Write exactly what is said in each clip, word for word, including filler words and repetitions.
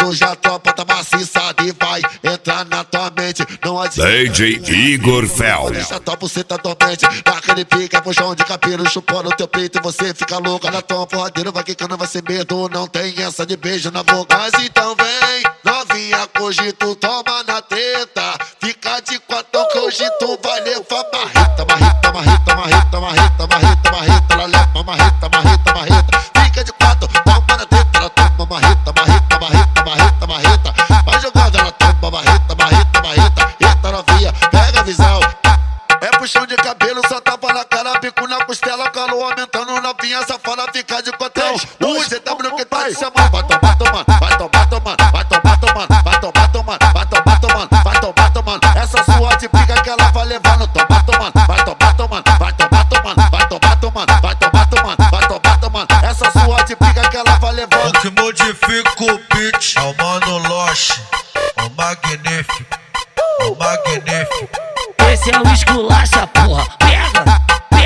Hoje a tropa tá maciçada e vai entrar na tua mente. Não adianta. D J Igor Fel. Deixa a tua buceta dormente. Naquele pica, puxão de cabelo, chupando o teu peito e você fica louca na tua porradeira. Vai quicando, vai sem medo. Não tem essa de beijo na boca. Mas então vem, novinha, que hoje tu toma na treta. Fica de quatro que hoje tu vai levar marreta, marreta, marreta, marreta, marreta, marreta, marreta. Ela leva marreta, marreta, marreta. Fica de quatro, toma na treta. Ela toma marreta, marreta, marreta, marreta, marreta. Vai jogando, ela toma marreta, marreta, marreta. Eita novinha, pega a visão. É puxão de cabelo, só tapa na cara, bico na costela, calor aumentando, novinha safada, fica de cotão. O G W que tá te chamando. Vai tomar, tomando, vai tomar, tomando, vai tomar, tomando, vai tomar, tomando, vai tomar, tomando, vai tomar, tomando. Essa sua de pica que ela vai levar no tomar, tomando, vai tomar, tomando, vai tomar, tomando, vai tomar, tomando, vai tomar, tomando, vai tomar, tomando. Essa sua de pica que ela vai levar. O que modifica o beat é o Mano Loche, o magnífico, o magnífico. Esse é o esculacha, porra, pega,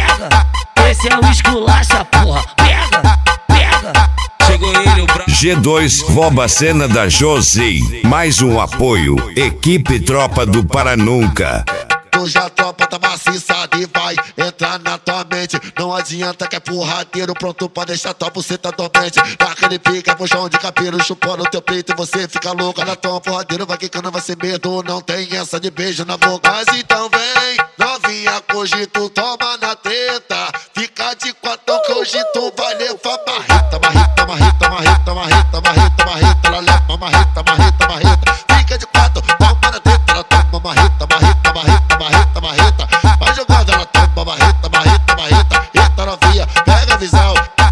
pega. Esse é o esculacha, porra, pega, pega. Chegou ele, o brabo. G dois rouba a cena da José. Mais um apoio. Equipe Tropa do Paranunca. Hoje a tropa tá maciçada e vai entrar na tua mente. Não adianta que é porradeiro, pronto pra deixar tua buceta dormente. Naquele pica, puxão de cabelo, chupando o teu peito e você fica louca na tua porradeira. Vai quicando, vai sem medo. Não tem essa de beijo na boca. Mas então vem, novinha, que hoje tu toma na treta. Fica de quatro que hoje tu vai levar marreta, marreta, marreta, marreta, marreta, marreta, marreta. Ela leva marreta, marreta, marreta. Fica de quatro, toma na treta. Ela toma marreta, marreta, marreta, marreta, marreta. Vai jogando, ela toma marreta, marreta, marreta. Eita novinha, pega a visão.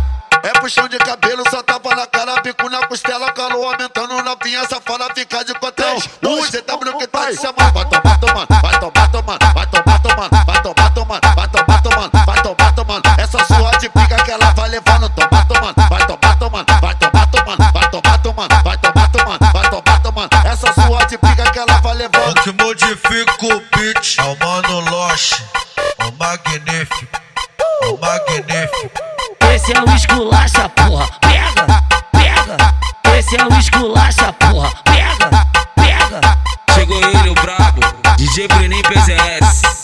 É puxão de cabelo, só tapa na cara, bico na costela, calor aumentando, novinha safada, fica de cotão. O G W que tá te chamando. Vai tomar, tomando, vai tomar, tomando, vai tomar, tomando, vai tomar, tomando, vai tomar, tomando, vai tomar, tomando. Essa sua de pica que ela vai levar no tomar, tomando, vai tomar, tomando, vai tomar, tomando, vai tomar, tomando, vai tomar, tomando, vai tomar, tomando. Essa sua de pica que ela vai levar. O que modifica o beat é o Mano Loche, o magnífico, o magnífico. Esse é o esculacha, porra, pega, pega. Esse é o esculacha, porra, pega, pega. Chegou ele, o brabo. D J Bruninho P Z S.